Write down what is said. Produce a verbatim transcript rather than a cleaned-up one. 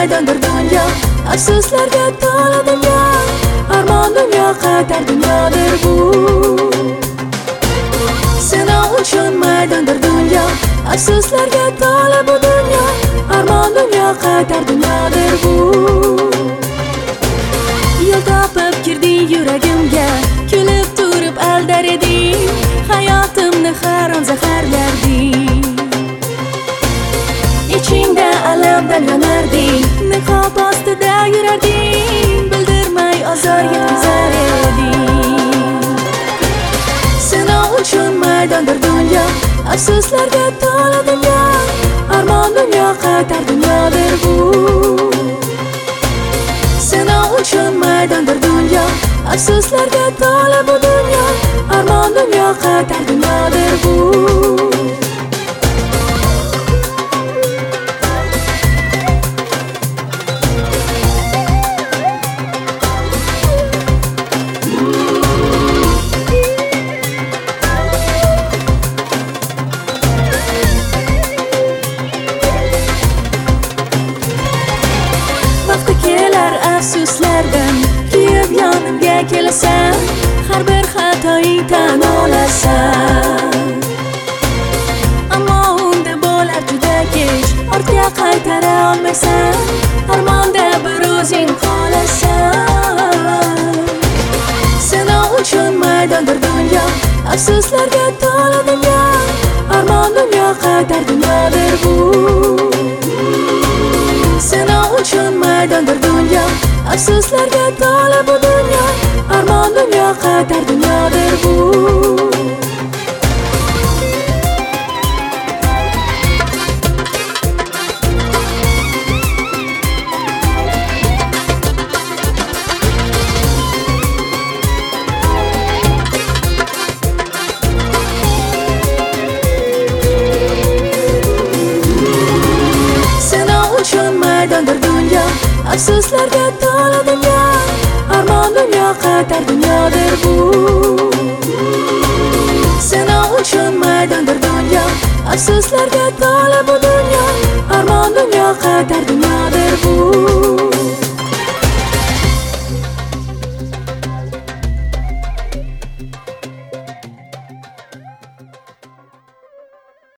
maydondir dunyo, afsuslarga to'la dunyo. Armon dunyo qatar dunyodir bu. Sinov uchun maydondir dunyo, afsuslarga to'la bu dunyo. Armon dunyo qatar dunyodir bu. Yo'l topib kirding yuragimga, kulib turib aldar eding, hayotimni harom zaharlarding. İçimde alamdan yonarding, niqob ostida yurarding, bildirmay azor yetkazar eding. Sinov uchun maydondir dunyo, afsuslarga to'la dunyo. Armon dunyo qatar dunyodir bu. Sinov uchun maydondir dunyo, afsuslarga to'la bu dunyo. Armon dunyo qatar dunyodir bu. Afsuslardan kuyib yonimga kelasan, har bir xatoing tan olasan. Ammo unda bo'lar juda kech, ortga qaytara olmaysan, armonda bir o'zing qolasan. Sinov uchun maydondir dunyo, afsuslarga to'la dunyo. Armon dunyo qatar dunyodir bu. Sinov uchun maydondir dunyo, afsuslarga to'la bu dunyo. Armon dunyo qatar dunyodir bu. Sinov uchun maydondir dunyo, afsuslarga to'la dunyo. Armon dunyo qatar dunyodir bu. Sinov uchun maydondir dunyo, afsuslarga to'la bu dunyo.